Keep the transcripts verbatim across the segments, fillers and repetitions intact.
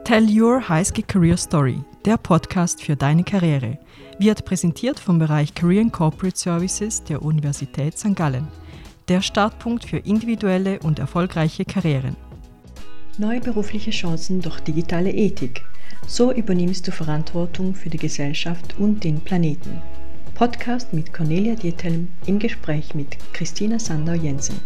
Tell Your High-Skill Career Story, der Podcast für deine Karriere, wird präsentiert vom Bereich Career and Corporate Services der Universität Sankt Gallen, der Startpunkt für individuelle und erfolgreiche Karrieren. Neue berufliche Chancen durch digitale Ethik. So übernimmst du Verantwortung für die Gesellschaft und den Planeten. Podcast mit Cornelia Diethelm im Gespräch mit Christina Sandau-Jensen.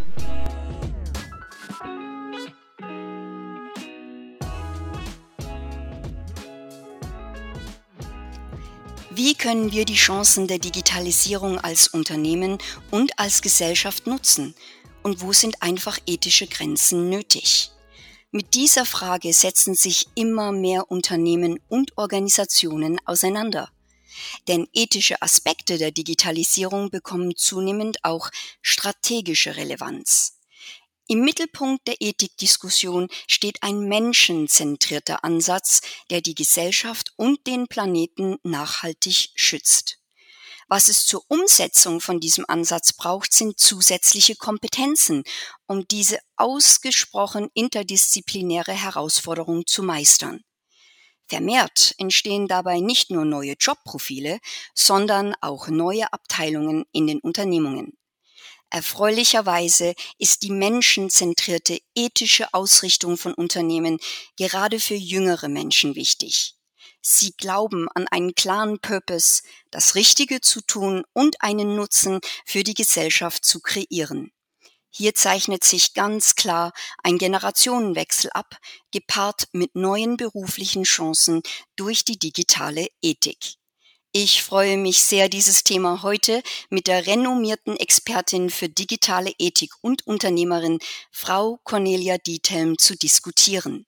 Wie können wir die Chancen der Digitalisierung als Unternehmen und als Gesellschaft nutzen? Und wo sind einfach ethische Grenzen nötig? Mit dieser Frage setzen sich immer mehr Unternehmen und Organisationen auseinander. Denn ethische Aspekte der Digitalisierung bekommen zunehmend auch strategische Relevanz. Im Mittelpunkt der Ethikdiskussion steht ein menschenzentrierter Ansatz, der die Gesellschaft und den Planeten nachhaltig schützt. Was es zur Umsetzung von diesem Ansatz braucht, sind zusätzliche Kompetenzen, um diese ausgesprochen interdisziplinäre Herausforderung zu meistern. Vermehrt entstehen dabei nicht nur neue Jobprofile, sondern auch neue Abteilungen in den Unternehmungen. Erfreulicherweise ist die menschenzentrierte ethische Ausrichtung von Unternehmen gerade für jüngere Menschen wichtig. Sie glauben an einen klaren Purpose, das Richtige zu tun und einen Nutzen für die Gesellschaft zu kreieren. Hier zeichnet sich ganz klar ein Generationenwechsel ab, gepaart mit neuen beruflichen Chancen durch die digitale Ethik. Ich freue mich sehr, dieses Thema heute mit der renommierten Expertin für digitale Ethik und Unternehmerin, Frau Cornelia Diethelm, zu diskutieren.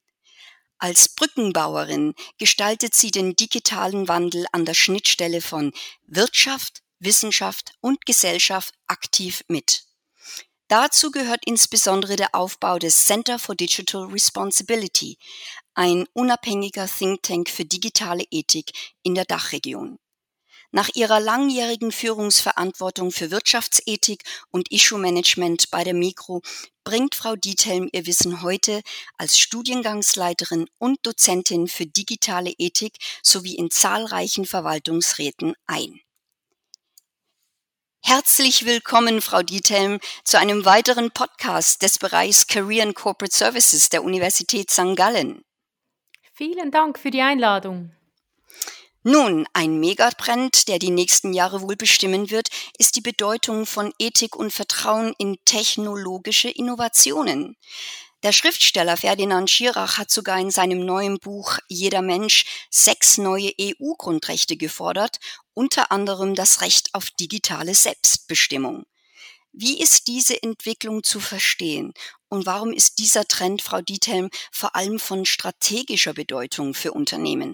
Als Brückenbauerin gestaltet sie den digitalen Wandel an der Schnittstelle von Wirtschaft, Wissenschaft und Gesellschaft aktiv mit. Dazu gehört insbesondere der Aufbau des Center for Digital Responsibility, ein unabhängiger Think Tank für digitale Ethik in der Dachregion. Nach ihrer langjährigen Führungsverantwortung für Wirtschaftsethik und Issue-Management bei der Migros bringt Frau Diethelm ihr Wissen heute als Studiengangsleiterin und Dozentin für digitale Ethik sowie in zahlreichen Verwaltungsräten ein. Herzlich willkommen, Frau Diethelm, zu einem weiteren Podcast des Bereichs Career and Corporate Services der Universität Sankt Gallen. Vielen Dank für die Einladung. Nun, ein Megatrend, der die nächsten Jahre wohl bestimmen wird, ist die Bedeutung von Ethik und Vertrauen in technologische Innovationen. Der Schriftsteller Ferdinand Schirach hat sogar in seinem neuen Buch Jeder Mensch sechs neue E U-Grundrechte gefordert, unter anderem das Recht auf digitale Selbstbestimmung. Wie ist diese Entwicklung zu verstehen und warum ist dieser Trend, Frau Diethelm, vor allem von strategischer Bedeutung für Unternehmen?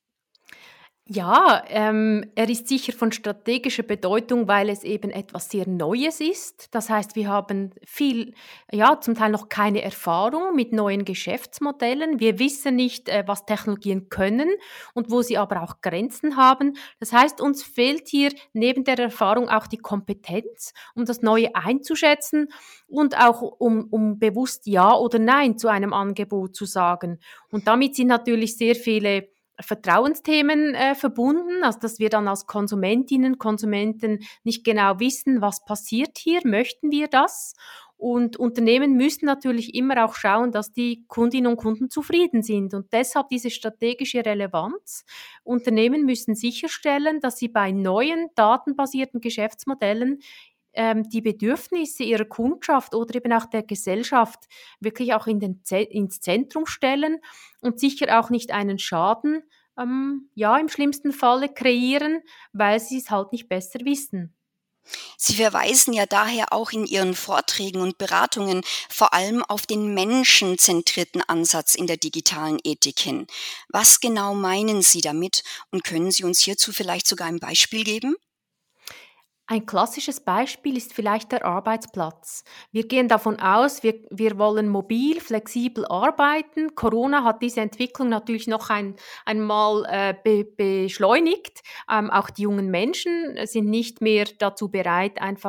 Ja, ähm, er ist sicher von strategischer Bedeutung, weil es eben etwas sehr Neues ist. Das heißt, wir haben viel, ja, zum Teil noch keine Erfahrung mit neuen Geschäftsmodellen. Wir wissen nicht, äh, was Technologien können und wo sie aber auch Grenzen haben. Das heißt, uns fehlt hier neben der Erfahrung auch die Kompetenz, um das Neue einzuschätzen und auch um, um bewusst Ja oder Nein zu einem Angebot zu sagen. Und damit sind natürlich sehr viele Vertrauensthemen äh, verbunden, also dass wir dann als Konsumentinnen, Konsumenten nicht genau wissen, was passiert hier, möchten wir das? Und Unternehmen müssen natürlich immer auch schauen, dass die Kundinnen und Kunden zufrieden sind und deshalb diese strategische Relevanz. Unternehmen müssen sicherstellen, dass sie bei neuen datenbasierten Geschäftsmodellen ähm, die Bedürfnisse ihrer Kundschaft oder eben auch der Gesellschaft wirklich auch in den Z- ins Zentrum stellen und sicher auch nicht einen Schaden, ähm, ja, im schlimmsten Falle kreieren, weil sie es halt nicht besser wissen. Sie verweisen ja daher auch in Ihren Vorträgen und Beratungen vor allem auf den menschenzentrierten Ansatz in der digitalen Ethik hin. Was genau meinen Sie damit und können Sie uns hierzu vielleicht sogar ein Beispiel geben? Ein klassisches Beispiel ist vielleicht der Arbeitsplatz. Wir gehen davon aus, wir, wir wollen mobil, flexibel arbeiten. Corona hat diese Entwicklung natürlich noch ein, einmal äh, be, beschleunigt. Ähm, auch die jungen Menschen sind nicht mehr dazu bereit, einfach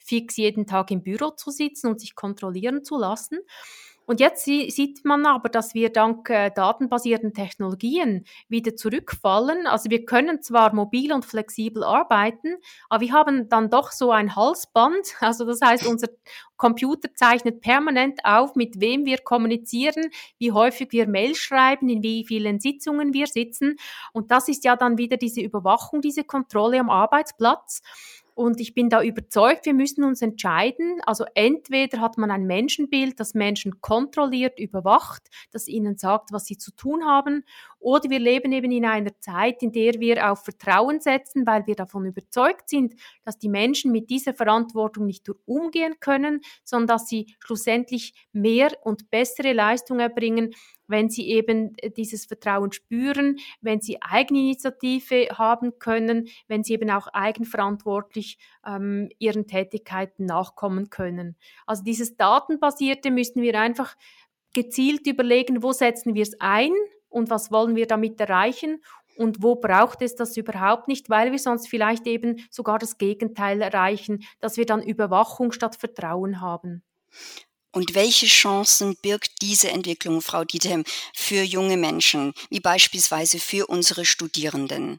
fix jeden Tag im Büro zu sitzen und sich kontrollieren zu lassen. Und jetzt sieht man aber, dass wir dank äh, datenbasierten Technologien wieder zurückfallen. Also wir können zwar mobil und flexibel arbeiten, aber wir haben dann doch so ein Halsband. Also das heißt, unser Computer zeichnet permanent auf, mit wem wir kommunizieren, wie häufig wir Mails schreiben, in wie vielen Sitzungen wir sitzen. Und das ist ja dann wieder diese Überwachung, diese Kontrolle am Arbeitsplatz. Und ich bin da überzeugt, wir müssen uns entscheiden. Also entweder hat man ein Menschenbild, das Menschen kontrolliert, überwacht, das ihnen sagt, was sie zu tun haben, oder wir leben eben in einer Zeit, in der wir auf Vertrauen setzen, weil wir davon überzeugt sind, dass die Menschen mit dieser Verantwortung nicht nur umgehen können, sondern dass sie schlussendlich mehr und bessere Leistung erbringen, wenn sie eben dieses Vertrauen spüren, wenn sie Eigeninitiative haben können, wenn sie eben auch eigenverantwortlich ähm, ihren Tätigkeiten nachkommen können. Also dieses Datenbasierte müssen wir einfach gezielt überlegen, wo setzen wir es ein und was wollen wir damit erreichen und wo braucht es das überhaupt nicht, weil wir sonst vielleicht eben sogar das Gegenteil erreichen, dass wir dann Überwachung statt Vertrauen haben. Und welche Chancen birgt diese Entwicklung, Frau Diethelm, für junge Menschen, wie beispielsweise für unsere Studierenden?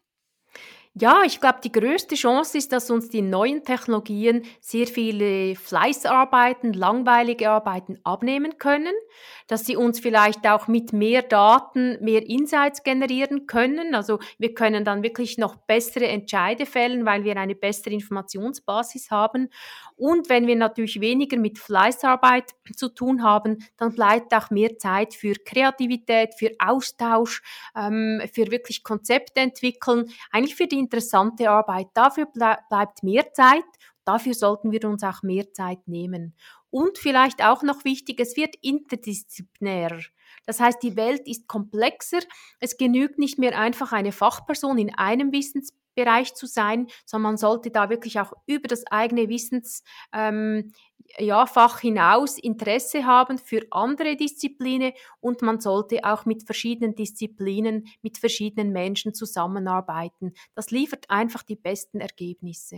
Ja, ich glaube, die größte Chance ist, dass uns die neuen Technologien sehr viele Fleißarbeiten, langweilige Arbeiten abnehmen können, dass sie uns vielleicht auch mit mehr Daten mehr Insights generieren können. Also wir können dann wirklich noch bessere Entscheide fällen, weil wir eine bessere Informationsbasis haben. Und wenn wir natürlich weniger mit Fleißarbeit zu tun haben, dann bleibt auch mehr Zeit für Kreativität, für Austausch, ähm, für wirklich Konzepte entwickeln, eigentlich für die interessante Arbeit. Dafür ble- bleibt mehr Zeit. Dafür sollten wir uns auch mehr Zeit nehmen. Und vielleicht auch noch wichtig, es wird interdisziplinärer. Das heißt, die Welt ist komplexer. Es genügt nicht mehr einfach eine Fachperson in einem Wissensbereich zu sein, sondern man sollte da wirklich auch über das eigene Wissensfach ähm, ja, Fach hinaus Interesse haben für andere Disziplinen und man sollte auch mit verschiedenen Disziplinen, mit verschiedenen Menschen zusammenarbeiten. Das liefert einfach die besten Ergebnisse.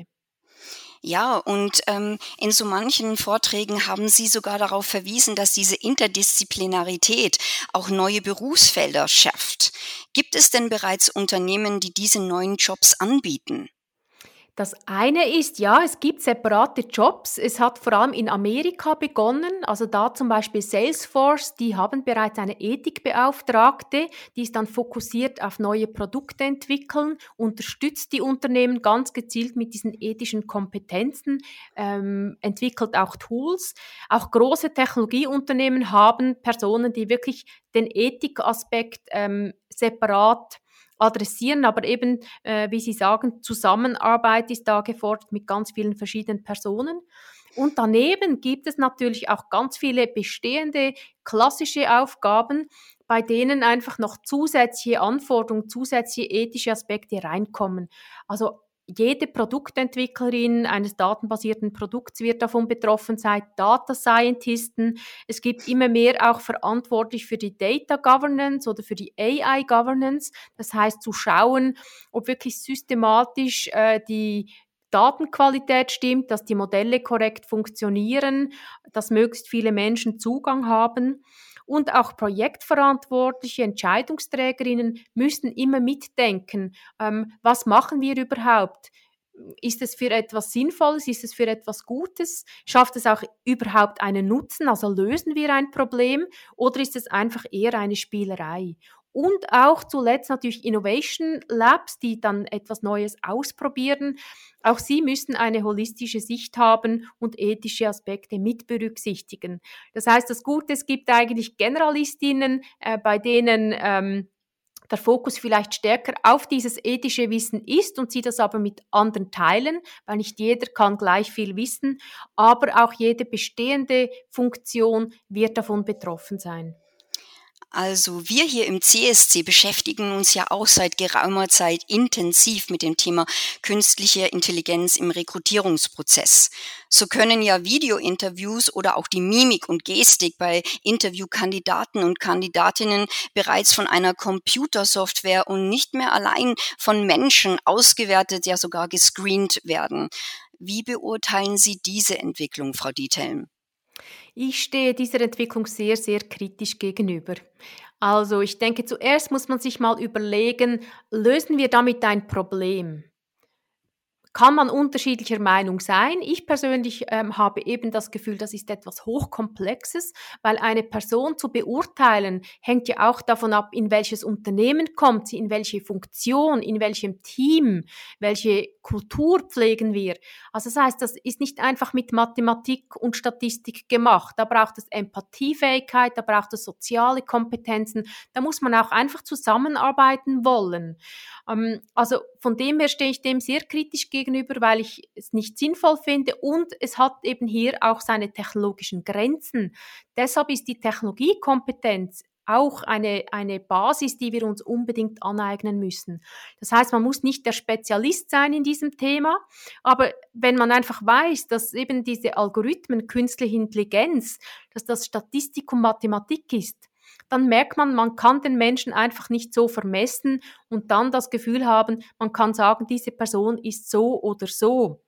Ja, und ähm, in so manchen Vorträgen haben Sie sogar darauf verwiesen, dass diese Interdisziplinarität auch neue Berufsfelder schafft. Gibt es denn bereits Unternehmen, die diese neuen Jobs anbieten? Das eine ist, ja, es gibt separate Jobs. Es hat vor allem in Amerika begonnen, also da zum Beispiel Salesforce, die haben bereits eine Ethikbeauftragte, die ist dann fokussiert auf neue Produkte entwickeln, unterstützt die Unternehmen ganz gezielt mit diesen ethischen Kompetenzen, ähm, entwickelt auch Tools. Auch große Technologieunternehmen haben Personen, die wirklich den Ethikaspekt ähm, separat adressieren, aber eben, äh, wie Sie sagen, Zusammenarbeit ist da gefordert mit ganz vielen verschiedenen Personen. Und daneben gibt es natürlich auch ganz viele bestehende klassische Aufgaben, bei denen einfach noch zusätzliche Anforderungen, zusätzliche ethische Aspekte reinkommen. Also jede Produktentwicklerin eines datenbasierten Produkts wird davon betroffen sein, Data Scientisten. Es gibt immer mehr auch verantwortlich für die Data Governance oder für die A I Governance. Das heißt, zu schauen, ob wirklich systematisch äh, die Datenqualität stimmt, dass die Modelle korrekt funktionieren, dass möglichst viele Menschen Zugang haben. Und auch Projektverantwortliche, Entscheidungsträgerinnen müssen immer mitdenken, ähm, was machen wir überhaupt? Ist es für etwas Sinnvolles? Ist es für etwas Gutes? Schafft es auch überhaupt einen Nutzen? Also lösen wir ein Problem oder ist es einfach eher eine Spielerei? Und auch zuletzt natürlich Innovation Labs, die dann etwas Neues ausprobieren. Auch sie müssen eine holistische Sicht haben und ethische Aspekte mit berücksichtigen. Das heißt, das Gute, es gibt eigentlich Generalistinnen, äh, bei denen ähm, der Fokus vielleicht stärker auf dieses ethische Wissen ist und sie das aber mit anderen teilen, weil nicht jeder kann gleich viel wissen, aber auch jede bestehende Funktion wird davon betroffen sein. Also wir hier im C S C beschäftigen uns ja auch seit geraumer Zeit intensiv mit dem Thema künstliche Intelligenz im Rekrutierungsprozess. So können ja Videointerviews oder auch die Mimik und Gestik bei Interviewkandidaten und Kandidatinnen bereits von einer Computersoftware und nicht mehr allein von Menschen ausgewertet, ja sogar gescreent werden. Wie beurteilen Sie diese Entwicklung, Frau Diethelm? Ich stehe dieser Entwicklung sehr, sehr kritisch gegenüber. Also ich denke, zuerst muss man sich mal überlegen, lösen wir damit ein Problem? Kann man unterschiedlicher Meinung sein. Ich persönlich ähm, habe eben das Gefühl, das ist etwas Hochkomplexes, weil eine Person zu beurteilen, hängt ja auch davon ab, in welches Unternehmen kommt sie, in welche Funktion, in welchem Team, welche Kultur pflegen wir. Also das heißt, das ist nicht einfach mit Mathematik und Statistik gemacht. Da braucht es Empathiefähigkeit, da braucht es soziale Kompetenzen, da muss man auch einfach zusammenarbeiten wollen. Ähm, also von dem her stehe ich dem sehr kritisch gegenüber, weil ich es nicht sinnvoll finde und es hat eben hier auch seine technologischen Grenzen. Deshalb ist die Technologiekompetenz auch eine, eine Basis, die wir uns unbedingt aneignen müssen. Das heißt, man muss nicht der Spezialist sein in diesem Thema, aber wenn man einfach weiß, dass eben diese Algorithmen, künstliche Intelligenz, dass das Statistik und Mathematik ist, dann merkt man, man kann den Menschen einfach nicht so vermessen und dann das Gefühl haben, man kann sagen, diese Person ist so oder so.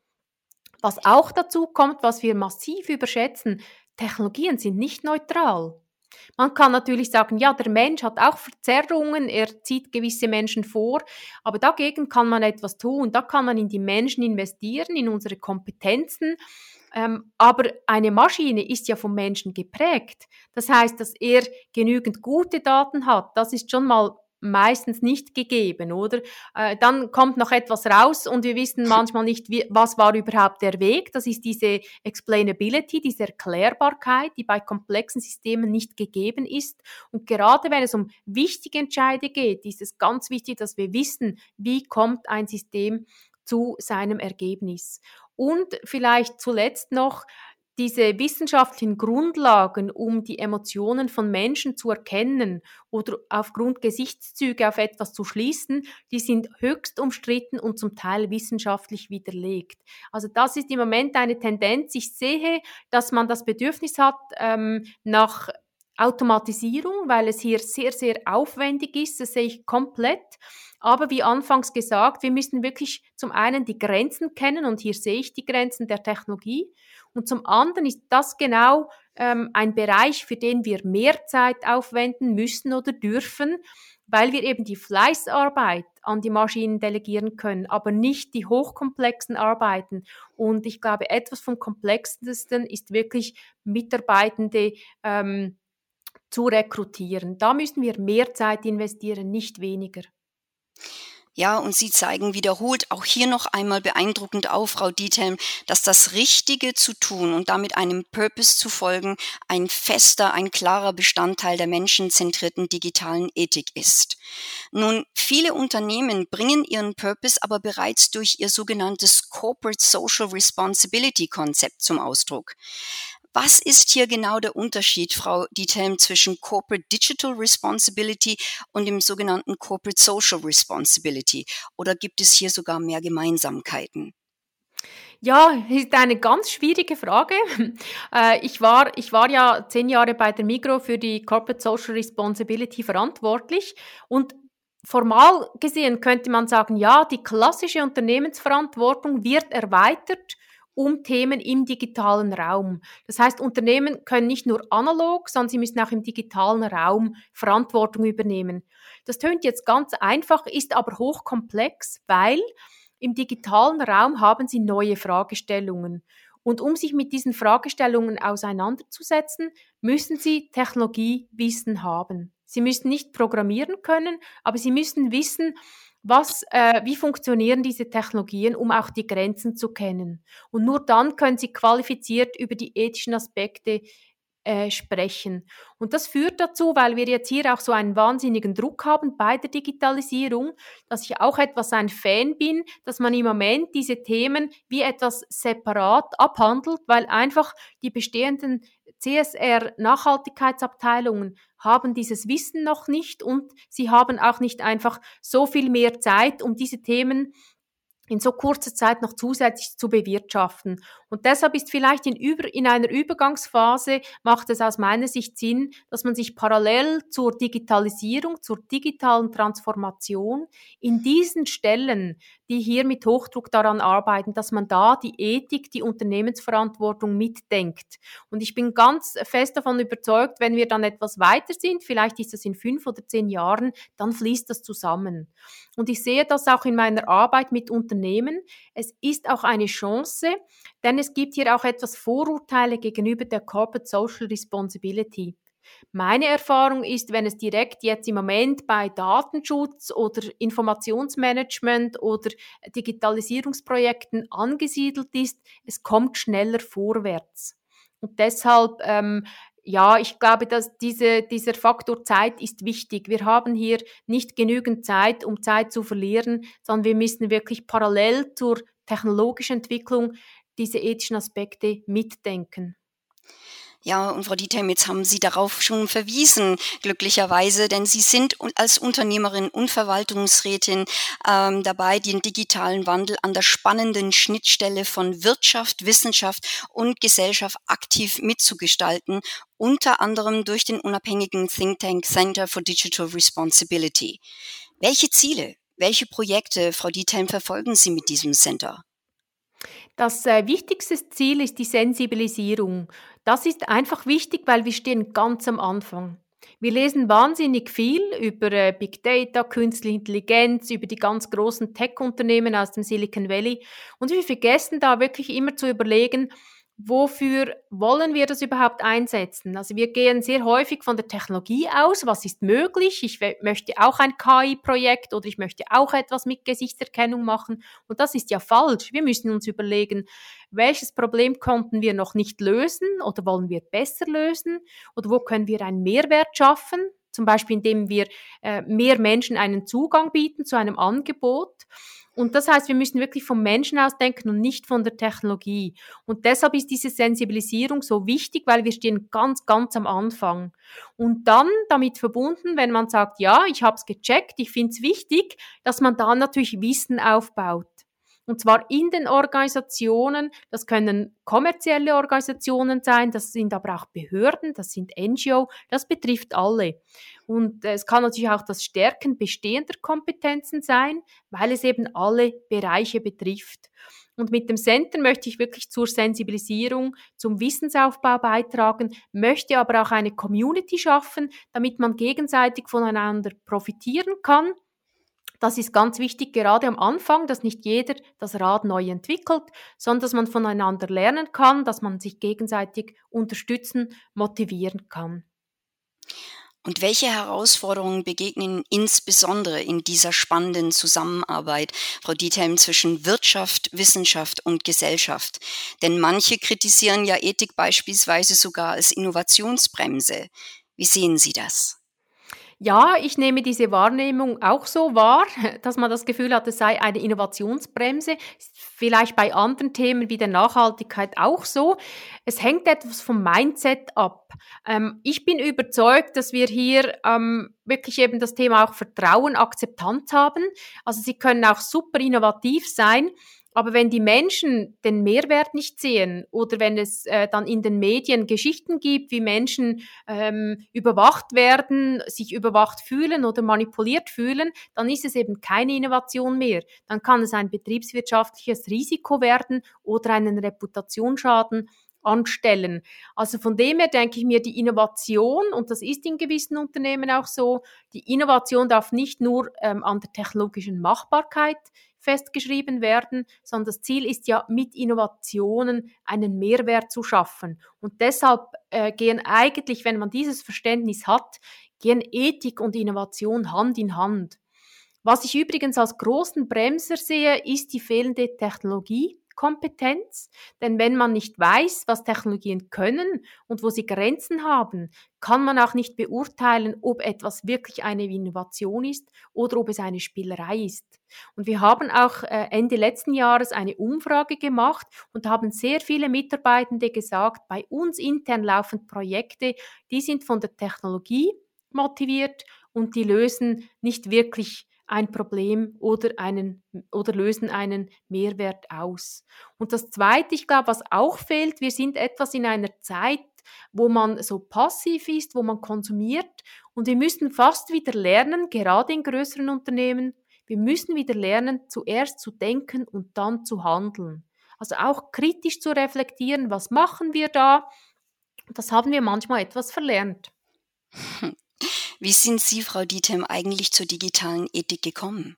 Was auch dazu kommt, was wir massiv überschätzen, Technologien sind nicht neutral. Man kann natürlich sagen, ja, der Mensch hat auch Verzerrungen, er zieht gewisse Menschen vor, aber dagegen kann man etwas tun, da kann man in die Menschen investieren, in unsere Kompetenzen, ähm, aber eine Maschine ist ja vom Menschen geprägt. Das heißt, dass er genügend gute Daten hat, das ist schon mal meistens nicht gegeben, oder? Äh, dann kommt noch etwas raus und wir wissen manchmal nicht, wie, was war überhaupt der Weg. Das ist diese Explainability, diese Erklärbarkeit, die bei komplexen Systemen nicht gegeben ist. Und gerade wenn es um wichtige Entscheide geht, ist es ganz wichtig, dass wir wissen, wie kommt ein System zu seinem Ergebnis. Und vielleicht zuletzt noch, diese wissenschaftlichen Grundlagen, um die Emotionen von Menschen zu erkennen oder aufgrund Gesichtszüge auf etwas zu schließen, die sind höchst umstritten und zum Teil wissenschaftlich widerlegt. Also das ist im Moment eine Tendenz. Ich sehe, dass man das Bedürfnis hat ähm, nach Automatisierung, weil es hier sehr, sehr aufwendig ist. Das sehe ich komplett. Aber wie anfangs gesagt, wir müssen wirklich zum einen die Grenzen kennen und hier sehe ich die Grenzen der Technologie und zum anderen ist das genau ähm, ein Bereich, für den wir mehr Zeit aufwenden müssen oder dürfen, weil wir eben die Fleißarbeit an die Maschinen delegieren können, aber nicht die hochkomplexen Arbeiten. Und ich glaube, etwas vom Komplexesten ist wirklich Mitarbeitende ähm, zu rekrutieren. Da müssen wir mehr Zeit investieren, nicht weniger. Ja, und Sie zeigen wiederholt auch hier noch einmal beeindruckend auf, Frau Diethelm, dass das Richtige zu tun und damit einem Purpose zu folgen ein fester, ein klarer Bestandteil der menschenzentrierten digitalen Ethik ist. Nun, viele Unternehmen bringen ihren Purpose aber bereits durch ihr sogenanntes Corporate Social Responsibility Konzept zum Ausdruck. Was ist hier genau der Unterschied, Frau Diethelm, zwischen Corporate Digital Responsibility und dem sogenannten Corporate Social Responsibility? Oder gibt es hier sogar mehr Gemeinsamkeiten? Ja, ist eine ganz schwierige Frage. Äh, ich war, ich war ja zehn Jahre bei der Migros für die Corporate Social Responsibility verantwortlich und formal gesehen könnte man sagen, ja, die klassische Unternehmensverantwortung wird erweitert um Themen im digitalen Raum. Das heißt, Unternehmen können nicht nur analog, sondern sie müssen auch im digitalen Raum Verantwortung übernehmen. Das tönt jetzt ganz einfach, ist aber hochkomplex, weil im digitalen Raum haben sie neue Fragestellungen. Und um sich mit diesen Fragestellungen auseinanderzusetzen, müssen sie Technologiewissen haben. Sie müssen nicht programmieren können, aber sie müssen wissen, Was, äh, wie funktionieren diese Technologien, um auch die Grenzen zu kennen. Und nur dann können sie qualifiziert über die ethischen Aspekte äh, sprechen. Und das führt dazu, weil wir jetzt hier auch so einen wahnsinnigen Druck haben bei der Digitalisierung, dass ich auch etwas ein Fan bin, dass man im Moment diese Themen wie etwas separat abhandelt, weil einfach die bestehenden C S R-Nachhaltigkeitsabteilungen haben dieses Wissen noch nicht und sie haben auch nicht einfach so viel mehr Zeit, um diese Themen in so kurzer Zeit noch zusätzlich zu bewirtschaften. Und deshalb ist vielleicht in, über, in einer Übergangsphase, macht es aus meiner Sicht Sinn, dass man sich parallel zur Digitalisierung, zur digitalen Transformation in diesen Stellen, die hier mit Hochdruck daran arbeiten, dass man da die Ethik, die Unternehmensverantwortung mitdenkt. Und ich bin ganz fest davon überzeugt, wenn wir dann etwas weiter sind, vielleicht ist das in fünf oder zehn Jahren, dann fließt das zusammen. Und ich sehe das auch in meiner Arbeit mit Unternehmen. Es ist auch eine Chance, denn es gibt hier auch etwas Vorurteile gegenüber der Corporate Social Responsibility. Meine Erfahrung ist, wenn es direkt jetzt im Moment bei Datenschutz oder Informationsmanagement oder Digitalisierungsprojekten angesiedelt ist, es kommt schneller vorwärts. Und deshalb, ähm, ja, ich glaube, dass diese, dieser Faktor Zeit ist wichtig. Wir haben hier nicht genügend Zeit, um Zeit zu verlieren, sondern wir müssen wirklich parallel zur technologischen Entwicklung diese ethischen Aspekte mitdenken. Ja, und Frau Diethelm, jetzt haben Sie darauf schon verwiesen, glücklicherweise, denn Sie sind als Unternehmerin und Verwaltungsrätin ähm, dabei, den digitalen Wandel an der spannenden Schnittstelle von Wirtschaft, Wissenschaft und Gesellschaft aktiv mitzugestalten, unter anderem durch den unabhängigen Think Tank Center for Digital Responsibility. Welche Ziele, welche Projekte, Frau Diethelm, verfolgen Sie mit diesem Center? Das äh, wichtigste Ziel ist die Sensibilisierung. Das ist einfach wichtig, weil wir stehen ganz am Anfang. Wir lesen wahnsinnig viel über äh, Big Data, Künstliche Intelligenz, über die ganz großen Tech-Unternehmen aus dem Silicon Valley und wir vergessen da wirklich immer zu überlegen, wofür wollen wir das überhaupt einsetzen? Also wir gehen sehr häufig von der Technologie aus, was ist möglich? Ich w- möchte auch ein K I-Projekt oder ich möchte auch etwas mit Gesichtserkennung machen und das ist ja falsch. Wir müssen uns überlegen, welches Problem konnten wir noch nicht lösen oder wollen wir besser lösen oder wo können wir einen Mehrwert schaffen? Zum Beispiel indem wir äh, mehr Menschen einen Zugang bieten zu einem Angebot. Und das heißt, wir müssen wirklich vom Menschen aus denken und nicht von der Technologie. Und deshalb ist diese Sensibilisierung so wichtig, weil wir stehen ganz, ganz am Anfang. Und dann damit verbunden, wenn man sagt, ja, ich habe es gecheckt, ich finde es wichtig, dass man dann natürlich Wissen aufbaut. Und zwar in den Organisationen, das können kommerzielle Organisationen sein, das sind aber auch Behörden, das sind N G O, das betrifft alle. Und es kann natürlich auch das Stärken bestehender Kompetenzen sein, weil es eben alle Bereiche betrifft. Und mit dem Center möchte ich wirklich zur Sensibilisierung, zum Wissensaufbau beitragen, möchte aber auch eine Community schaffen, damit man gegenseitig voneinander profitieren kann. Das ist ganz wichtig, gerade am Anfang, dass nicht jeder das Rad neu entwickelt, sondern dass man voneinander lernen kann, dass man sich gegenseitig unterstützen, motivieren kann. Und welche Herausforderungen begegnen insbesondere in dieser spannenden Zusammenarbeit, Frau Diethelm, zwischen Wirtschaft, Wissenschaft und Gesellschaft? Denn manche kritisieren ja Ethik beispielsweise sogar als Innovationsbremse. Wie sehen Sie das? Ja, ich nehme diese Wahrnehmung auch so wahr, dass man das Gefühl hat, es sei eine Innovationsbremse. Ist vielleicht bei anderen Themen wie der Nachhaltigkeit auch so. Es hängt etwas vom Mindset ab. Ähm, ich bin überzeugt, dass wir hier ähm, wirklich eben das Thema auch Vertrauen, Akzeptanz haben. Also sie können auch super innovativ sein. Aber wenn die Menschen den Mehrwert nicht sehen oder wenn es äh, dann in den Medien Geschichten gibt, wie Menschen ähm, überwacht werden, sich überwacht fühlen oder manipuliert fühlen, dann ist es eben keine Innovation mehr. Dann kann es ein betriebswirtschaftliches Risiko werden oder einen Reputationsschaden anstellen. Also von dem her denke ich mir, die Innovation, und das ist in gewissen Unternehmen auch so, die Innovation darf nicht nur ähm, an der technologischen Machbarkeit festgeschrieben werden, sondern das Ziel ist ja, mit Innovationen einen Mehrwert zu schaffen. Und deshalb äh, gehen eigentlich, wenn man dieses Verständnis hat, gehen Ethik und Innovation Hand in Hand. Was ich übrigens als großen Bremser sehe, ist die fehlende Technologiekompetenz. Denn wenn man nicht weiß, was Technologien können und wo sie Grenzen haben, kann man auch nicht beurteilen, ob etwas wirklich eine Innovation ist oder ob es eine Spielerei ist. Und wir haben auch Ende letzten Jahres eine Umfrage gemacht und haben sehr viele Mitarbeitende gesagt, bei uns intern laufen Projekte, die sind von der Technologie motiviert und die lösen nicht wirklich ein Problem oder, einen, oder lösen einen Mehrwert aus. Und das Zweite, ich glaube, was auch fehlt, wir sind etwas in einer Zeit, wo man so passiv ist, wo man konsumiert und wir müssen fast wieder lernen, gerade in größeren Unternehmen, wir müssen wieder lernen, zuerst zu denken und dann zu handeln. Also auch kritisch zu reflektieren, was machen wir da? Das haben wir manchmal etwas verlernt. Wie sind Sie, Frau Dietem, eigentlich zur digitalen Ethik gekommen?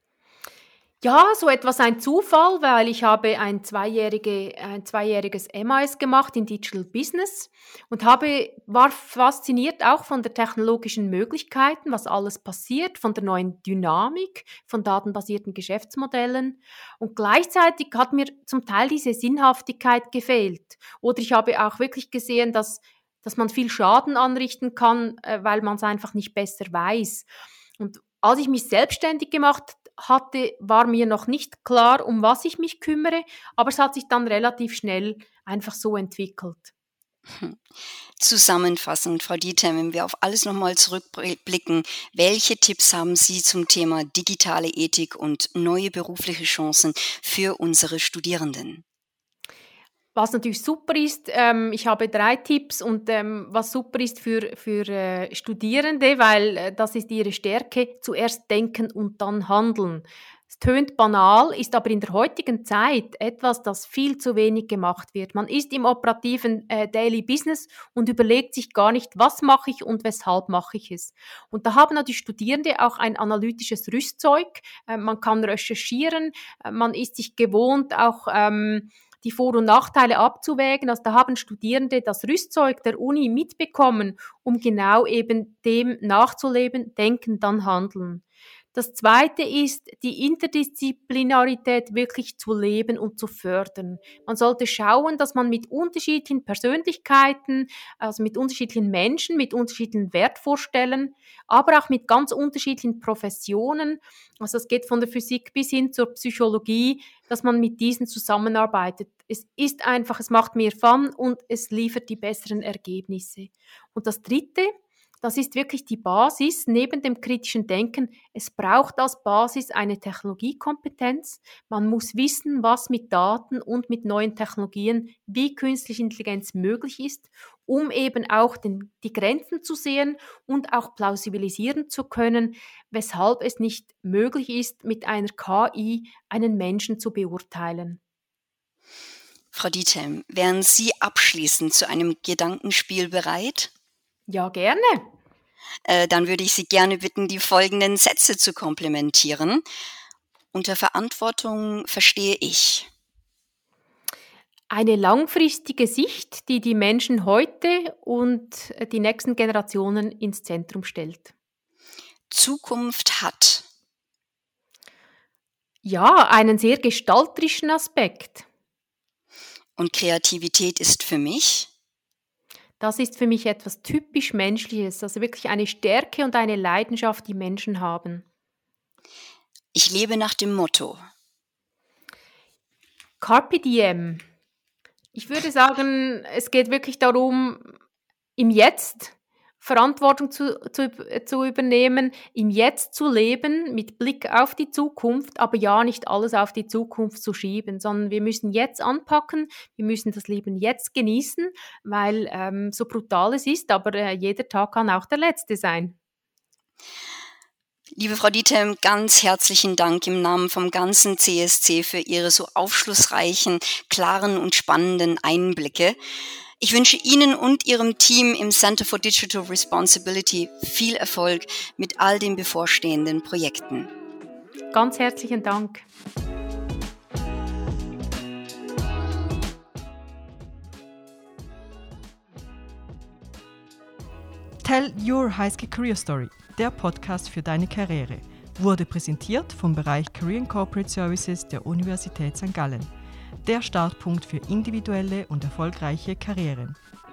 Ja, so etwas ein Zufall, weil ich habe ein, zweijährige, ein zweijähriges M A S gemacht in Digital Business und habe, war fasziniert auch von der technologischen Möglichkeiten, was alles passiert, von der neuen Dynamik, von datenbasierten Geschäftsmodellen und gleichzeitig hat mir zum Teil diese Sinnhaftigkeit gefehlt. Oder ich habe auch wirklich gesehen, dass, dass man viel Schaden anrichten kann, weil man es einfach nicht besser weiß. Und als ich mich selbstständig gemacht hatte, war mir noch nicht klar, um was ich mich kümmere, aber es hat sich dann relativ schnell einfach so entwickelt. Zusammenfassend, Frau Dietem, wenn wir auf alles nochmal zurückblicken, welche Tipps haben Sie zum Thema digitale Ethik und neue berufliche Chancen für unsere Studierenden? Was natürlich super ist, ähm, ich habe drei Tipps und ähm, was super ist für, für äh, Studierende, weil äh, das ist ihre Stärke, zuerst denken und dann handeln. Es tönt banal, ist aber in der heutigen Zeit etwas, das viel zu wenig gemacht wird. Man ist im operativen äh, Daily Business und überlegt sich gar nicht, was mache ich und weshalb mache ich es. Und da haben die Studierende auch ein analytisches Rüstzeug, äh, man kann recherchieren, äh, man ist sich gewohnt, auch ähm, die Vor- und Nachteile abzuwägen. Also da haben Studierende das Rüstzeug der Uni mitbekommen, um genau eben dem nachzuleben, denken, dann handeln. Das Zweite ist, die Interdisziplinarität wirklich zu leben und zu fördern. Man sollte schauen, dass man mit unterschiedlichen Persönlichkeiten, also mit unterschiedlichen Menschen, mit unterschiedlichen Wertvorstellungen, aber auch mit ganz unterschiedlichen Professionen, also es geht von der Physik bis hin zur Psychologie, dass man mit diesen zusammenarbeitet. Es ist einfach, es macht mehr Fun und es liefert die besseren Ergebnisse. Und das Dritte, das ist wirklich die Basis neben dem kritischen Denken. Es braucht als Basis eine Technologiekompetenz. Man muss wissen, was mit Daten und mit neuen Technologien wie künstliche Intelligenz möglich ist, um eben auch den, die Grenzen zu sehen und auch plausibilisieren zu können, weshalb es nicht möglich ist, mit einer K I einen Menschen zu beurteilen. Frau Dietem, wären Sie abschließend zu einem Gedankenspiel bereit? Ja, gerne. Äh, dann würde ich Sie gerne bitten, die folgenden Sätze zu komplementieren. Unter Verantwortung verstehe ich. Eine langfristige Sicht, die die Menschen heute und die nächsten Generationen ins Zentrum stellt. Zukunft hat. Ja, einen sehr gestalterischen Aspekt. Und Kreativität ist für mich? Das ist für mich etwas typisch Menschliches, also wirklich eine Stärke und eine Leidenschaft, die Menschen haben. Ich lebe nach dem Motto. Carpe diem. Ich würde sagen, es geht wirklich darum, im Jetzt Verantwortung zu, zu, zu übernehmen, im Jetzt zu leben, mit Blick auf die Zukunft, aber ja, nicht alles auf die Zukunft zu schieben, sondern wir müssen jetzt anpacken, wir müssen das Leben jetzt genießen, weil ähm, so brutal es ist, aber äh, jeder Tag kann auch der letzte sein. Liebe Frau Dietem, ganz herzlichen Dank im Namen vom ganzen C S C für Ihre so aufschlussreichen, klaren und spannenden Einblicke. Ich wünsche Ihnen und Ihrem Team im Center for Digital Responsibility viel Erfolg mit all den bevorstehenden Projekten. Ganz herzlichen Dank. Tell Your High Skill Career Story, der Podcast für deine Karriere, wurde präsentiert vom Bereich Career and Corporate Services der Universität Sankt Gallen. Der Startpunkt für individuelle und erfolgreiche Karrieren.